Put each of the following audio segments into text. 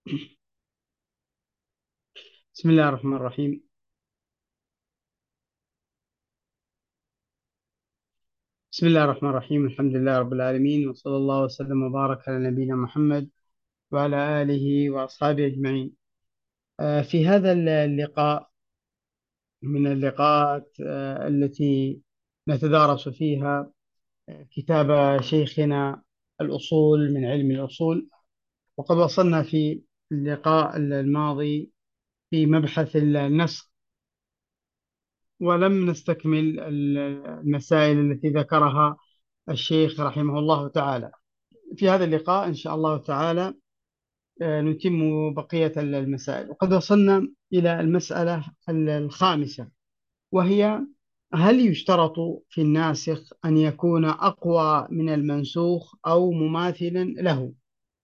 بسم الله الرحمن الرحيم. بسم الله الرحمن الرحيم، الحمد لله رب العالمين، وصلى الله وسلم وبارك على نبينا محمد وعلى آله وأصحابه أجمعين. في هذا اللقاء من اللقاءات التي نتدارس فيها كتاب شيخنا الأصول من علم الأصول. وقد وصلنا في اللقاء الماضي في مبحث النسخ، ولم نستكمل المسائل التي ذكرها الشيخ رحمه الله تعالى. في هذا اللقاء إن شاء الله تعالى نتم بقية المسائل، وقد وصلنا إلى المسألة الخامسة، وهي: هل يشترط في الناسخ أن يكون أقوى من المنسوخ أو مماثلا له؟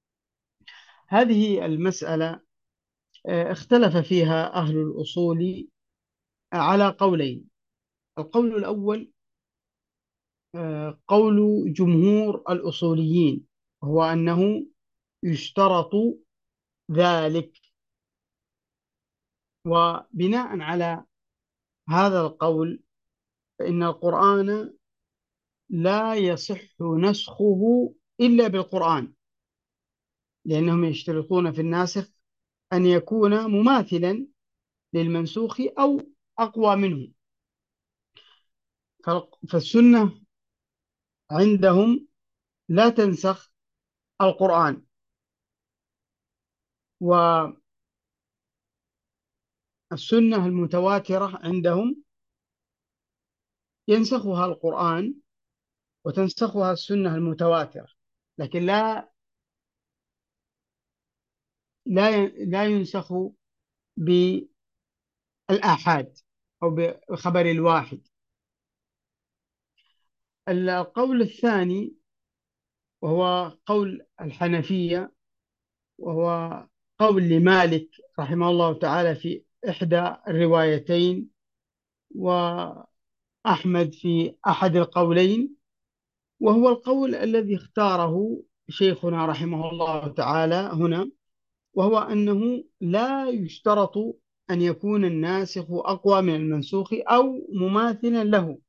هذه المسألة اختلف فيها أهل الأصول على قولين. القول الأول قول جمهور الأصوليين، هو أنه يشترط ذلك. وبناء على هذا القول فإن القرآن لا يصح نسخه إلا بالقرآن، لأنهم يشترطون في الناسخ أن يكون مماثلا للمنسوخ أو أقوى منه. فالسنة عندهم لا تنسخ القرآن، والسنة المتواترة عندهم ينسخها القرآن وتنسخها السنة المتواترة، لكن لا ينسخ بالآحاد أو بخبر الواحد. القول الثاني وهو قول الحنفية، وهو قول لمالك رحمه الله تعالى في إحدى الروايتين، وأحمد في أحد القولين، وهو القول الذي اختاره شيخنا رحمه الله تعالى هنا، وهو أنه لا يشترط أن يكون الناسخ أقوى من المنسوخ أو مماثلا له،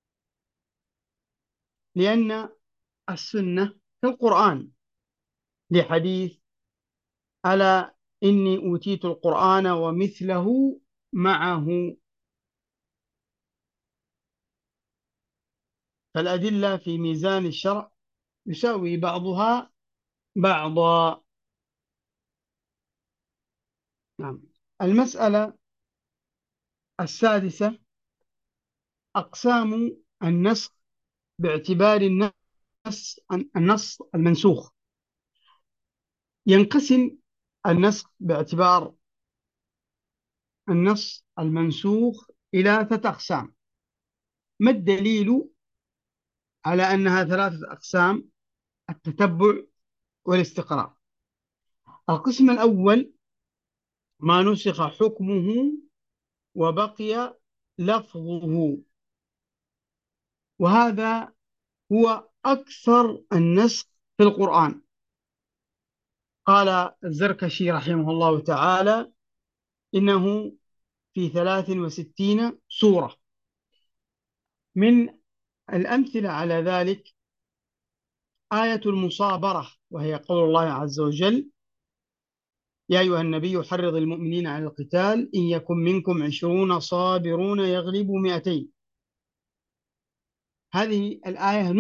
لأن السنة كالقرآن، لحديث: ألا إني أوتيت القرآن ومثله معه. فالأدلة في ميزان الشرع يساوي بعضها بعضا. نعم. المسألة السادسة: أقسام النسخ باعتبار النص المنسوخ. ينقسم النسخ باعتبار النص المنسوخ إلى 3 أقسام. ما الدليل على أنها 3 أقسام؟ التتبع والاستقراء. القسم الأول: ما نسخ حكمه وبقي لفظه، وهذا هو أكثر النسخ في القرآن. قال الزركشي رحمه الله تعالى: إنه في 63 سورة. من الأمثلة على ذلك آية المصابرة، وهي قول الله عز وجل: يا أيها النبي حرض المؤمنين على القتال إن يكن منكم 20 صابرون يغلبوا 200. هذه الآية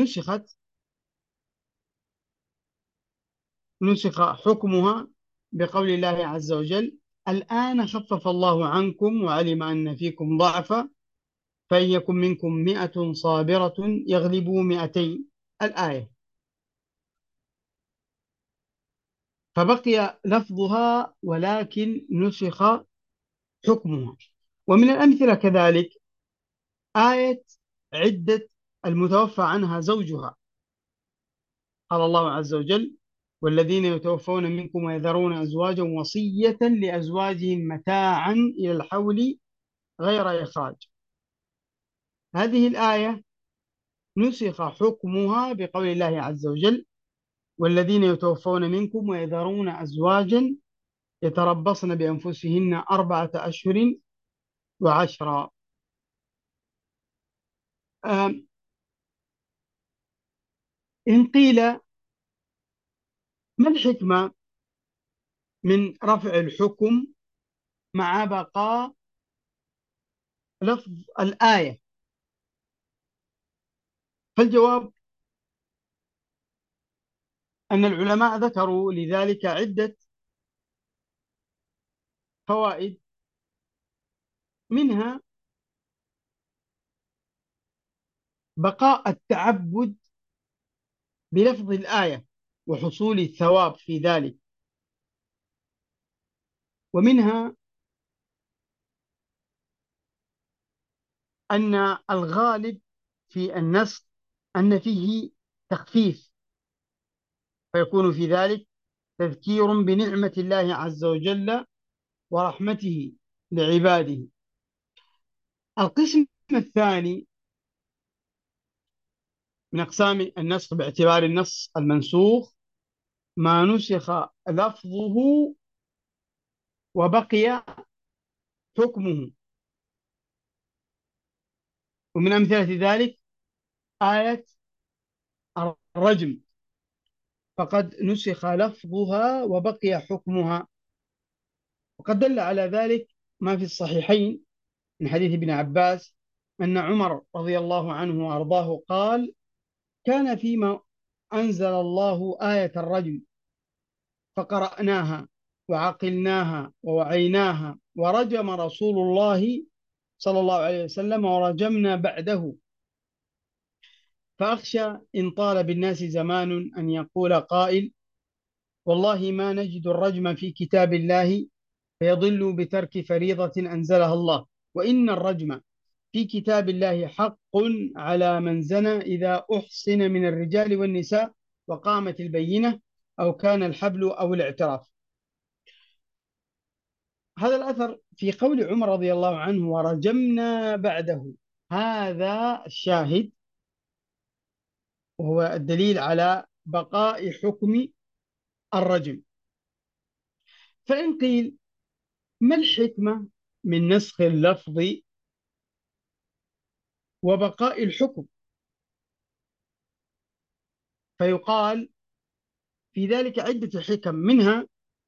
نسخ حكمها بقول الله عز وجل: الآن خفف الله عنكم وعلم أن فيكم ضعفا فإن يكن منكم 100 صابرة يغلبوا 200. الآية. فبقي لفظها ولكن نسخ حكمها. ومن الأمثلة كذلك آية عدة المتوفى عنها زوجها. قال الله عز وجل: والذين يتوفون منكم ويذرون أزواجا وصية لأزواجهم متاعا إلى الحول غير إخراج. هذه الآية نسخ حكمها بقول الله عز وجل: والذين يتوفون منكم ويذرون أزواجا يتربصن بأنفسهن 4 أشهر و10. آم، إن قيل ما الحكمة من رفع الحكم مع بقاء لفظ الآية؟ فالجواب أن العلماء ذكروا لذلك عدة فوائد، منها بقاء التعبد بلفظ الآية وحصول الثواب في ذلك، ومنها أن الغالب في النسخ أن فيه تخفيف، فيكون في ذلك تذكير بنعمة الله عز وجل ورحمته لعباده. القسم الثاني من أقسام النسخ باعتبار النص المنسوخ ما نسخ لفظه وبقي حكمه، ومن أمثلة ذلك آية الرجم، فقد نسخ لفظها وبقي حكمها. وقد دل على ذلك ما في الصحيحين من حديث ابن عباس أن عمر رضي الله عنه وأرضاه قال: كان فيما أنزل الله آية الرجم فقرأناها وعقلناها ووعيناها ورجم رسول الله صلى الله عليه وسلم ورجمنا بعده، فأخشى إن طال بالناس زمان أن يقول قائل: والله ما نجد الرجم في كتاب الله فيضل بترك فريضة أنزلها الله، وإن الرجم في كتاب الله حق على من زنى إذا أحصن من الرجال والنساء وقامت البينة أو كان الحبل أو الاعتراف. هذا الأثر في قول عمر رضي الله عنه ورجمنا بعده، هذا الشاهد وهو الدليل على بقاء حكم الرجم. فإن قيل ما الحكمة من نسخ اللفظ وبقاء الحكم؟ فيقال في ذلك عدة حكم، منها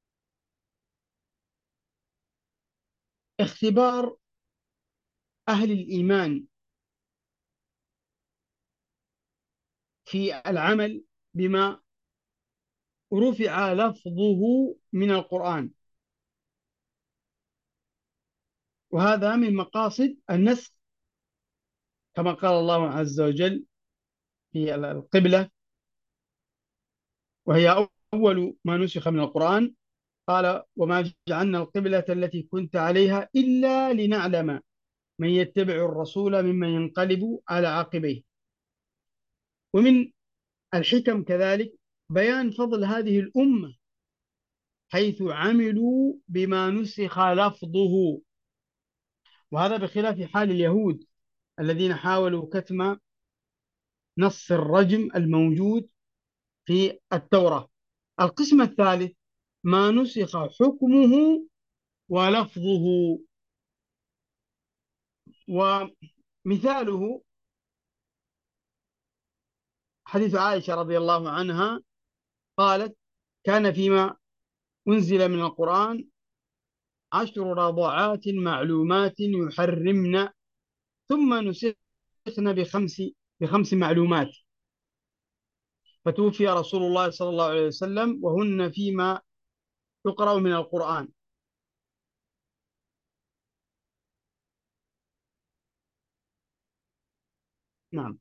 اختبار أهل الإيمان في العمل بما رفع لفظه من القرآن، وهذا من مقاصد النسخ، كما قال الله عز وجل في القبلة وهي أول ما نسخ من القرآن، قال: وما جعلنا القبلة التي كنت عليها إلا لنعلم من يتبع الرسول ممن ينقلب على عقبيه. ومن الحكم كذلك بيان فضل هذه الأمة حيث عملوا بما نسخ لفظه، وهذا بخلاف حال اليهود الذين حاولوا كتم نص الرجم الموجود في التوراة. القسم الثالث ما نسخ حكمه ولفظه، ومثاله حديث عائشة رضي الله عنها قالت: كان فيما أنزل من القرآن 10 رضعات معلومات يحرمن ثم نسخن بخمس معلومات، فتوفي رسول الله صلى الله عليه وسلم وهن فيما يقرأ من القرآن. نعم.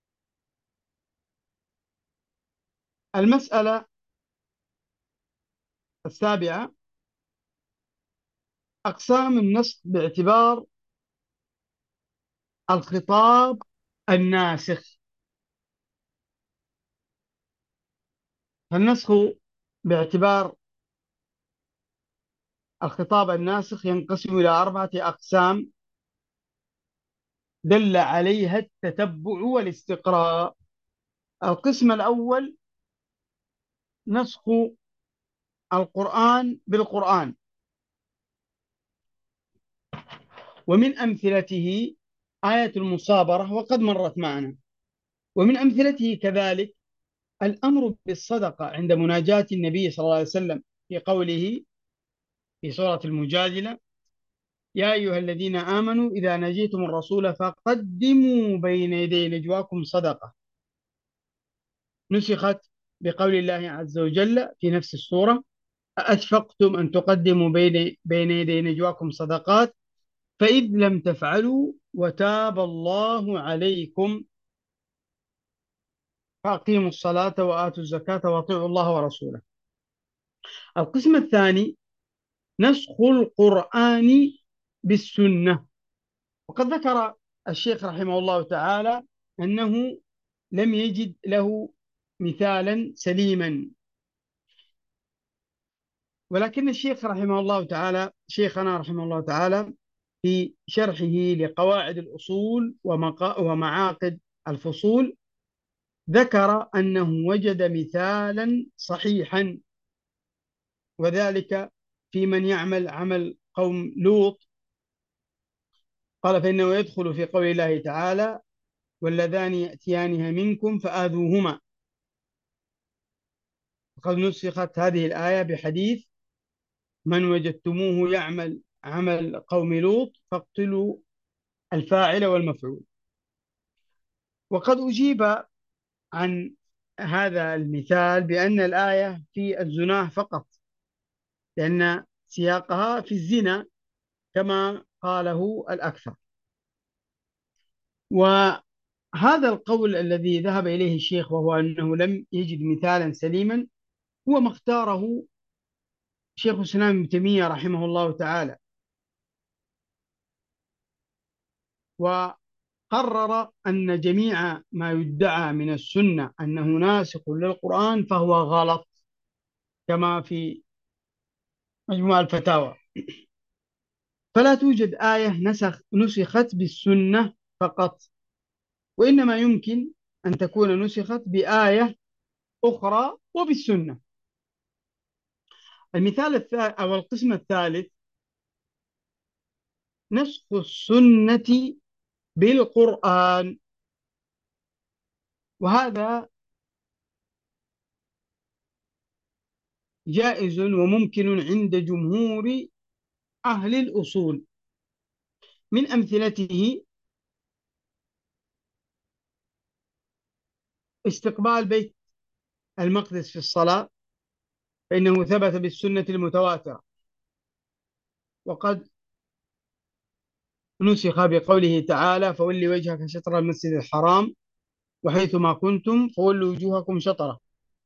المسألة السابعة أقسام النسخ باعتبار الخطاب الناسخ. فالنسخ باعتبار الخطاب الناسخ ينقسم إلى 4 أقسام دل عليها التتبع والاستقراء. القسم الأول نسخ القرآن بالقرآن، ومن أمثلته آية المصابرة وقد مرت معنا. ومن أمثلته كذلك الأمر بالصدقة عند مناجاة النبي صلى الله عليه وسلم في قوله في سورة المجادلة: يا أيها الذين آمنوا إذا نجيتم الرسول فقدموا بين يدي نجواكم صدقة، نسخت بقول الله عز وجل في نفس السورة: أأشفقتم أن تقدموا بين يدي نجواكم صدقات فإذ لم تفعلوا وتاب الله عليكم فأقيموا الصلاة وآتوا الزكاة وأطيعوا الله ورسوله. القسم الثاني نسخ القرآن بالسنة. وقد ذكر الشيخ رحمه الله تعالى أنه لم يجد له مثالا سليما، ولكن الشيخ رحمه الله تعالى شيخنا رحمه الله تعالى في شرحه لقواعد الأصول ومعاقد الفصول ذكر أنه وجد مثالا صحيحا، وذلك في من يعمل عمل قوم لوط. قال: فإنه يدخل في قول الله تعالى: واللذان يأتيانها منكم فآذوهما. وقد نسخت هذه الآية بحديث: من وجدتموه يعمل عمل قوم لوط فاقتلوا الفاعل والمفعول. وقد أجيب عن هذا المثال بأن الآية في الزنا فقط، لأن سياقها في الزنا كما قاله الأكثر. وهذا القول الذي ذهب إليه الشيخ، وهو أنه لم يجد مثالا سليما، هو ما اختاره شيخ الإسلام ابن تيمية رحمه الله تعالى، وقرر أن جميع ما يدعى من السنة أنه ناسخ للقرآن فهو غلط، كما في مجموع الفتاوى. فلا توجد آية نسخت بالسنة فقط، وإنما يمكن أن تكون نسخت بآية أخرى وبالسنة. المثال الثالث أو القسم الثالث نسخ السنة بالقرآن، وهذا جائز وممكن عند جمهور أهل الأصول. من أمثلته استقبال بيت المقدس في الصلاة، فإنه ثبت بالسنة المتواترة، وقد نسخ بقوله تعالى: فولي وجهك شطر المسجد الحرام وحيث ما كنتم فولوا وجوهكم شطرة.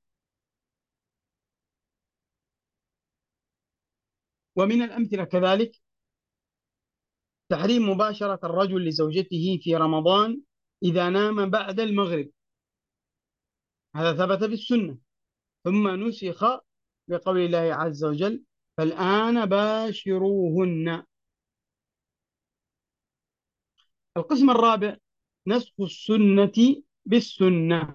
ومن الأمثلة كذلك تحريم مباشرة الرجل لزوجته في رمضان إذا نام بعد المغرب، هذا ثبت بالسنة، ثم نسخ بقول الله عز وجل: فالآن باشروهن. القسم الرابع نسخ السنة بالسنة،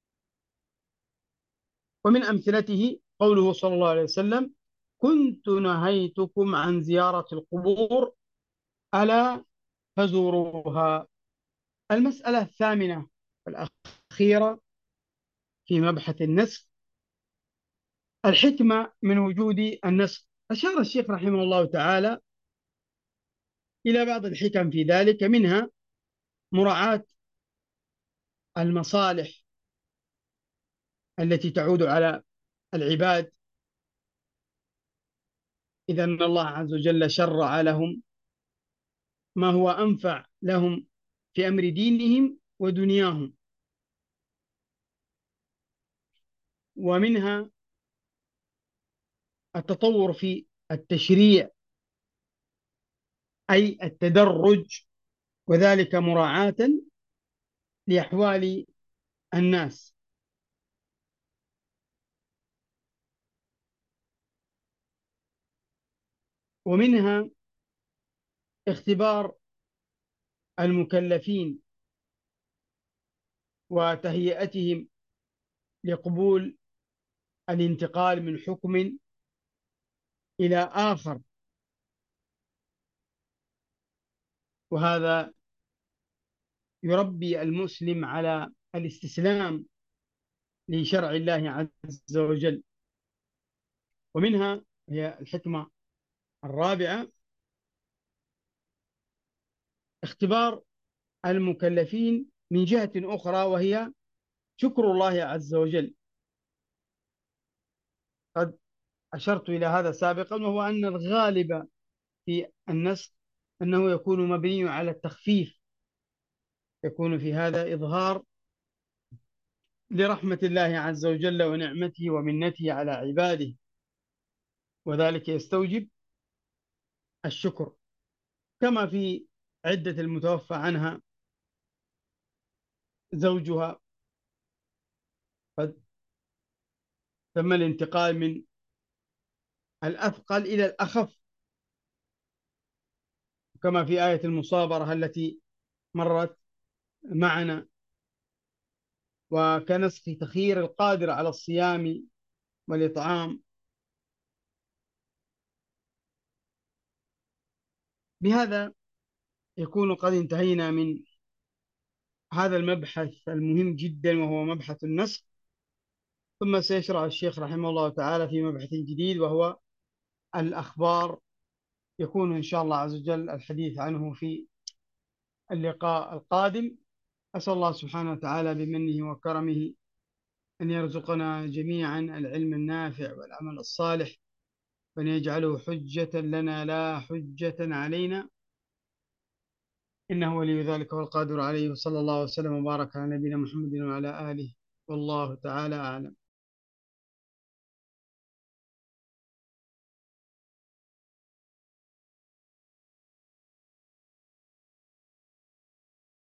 ومن أمثلته قوله صلى الله عليه وسلم: كنت نهيتكم عن زيارة القبور ألا فزوروها. المسألة الثامنة والأخيرة في مبحث النسخ الحكمة من وجود النسخ. أشار الشيخ رحمه الله تعالى إلى بعض الحكم في ذلك، منها مراعاة المصالح التي تعود على العباد، إذا أن الله عز وجل شرع لهم ما هو أنفع لهم في أمر دينهم ودنياهم. ومنها التطور في التشريع أي التدرج، وذلك مراعاة لأحوال الناس. ومنها اختبار المكلفين وتهيئتهم لقبول الانتقال من حكم إلى آخر. وهذا يربي المسلم على الاستسلام لشرع الله عز وجل. ومنها هي الحكمة الرابعة: اختبار المكلفين من جهة أخرى، وهي شكر الله عز وجل. قد أشرت إلى هذا سابقا، وهو أن الغالب في النسخ أنه يكون مبني على التخفيف، يكون في هذا إظهار لرحمة الله عز وجل ونعمته ومنته على عباده، وذلك يستوجب الشكر. كما في عدة المتوفى عنها زوجها، قد تم الانتقال من الأثقل إلى الأخف، كما في آية المصابرة التي مرت معنا، وكنسخ تخيير القادر على الصيام والإطعام. بهذا يكون قد انتهينا من هذا المبحث المهم جدا، وهو مبحث النسخ. ثم سيشرع الشيخ رحمه الله تعالى في مبحث جديد، وهو الأخبار، يكون إن شاء الله عز وجل الحديث عنه في اللقاء القادم. أسأل الله سبحانه وتعالى بمنه وكرمه أن يرزقنا جميعا العلم النافع والعمل الصالح، وأن يجعله حجة لنا لا حجة علينا، إنه ولي ذلك والقادر عليه. وصلى الله وسلم وبارك على نبينا محمد وعلى آله، والله تعالى أعلم.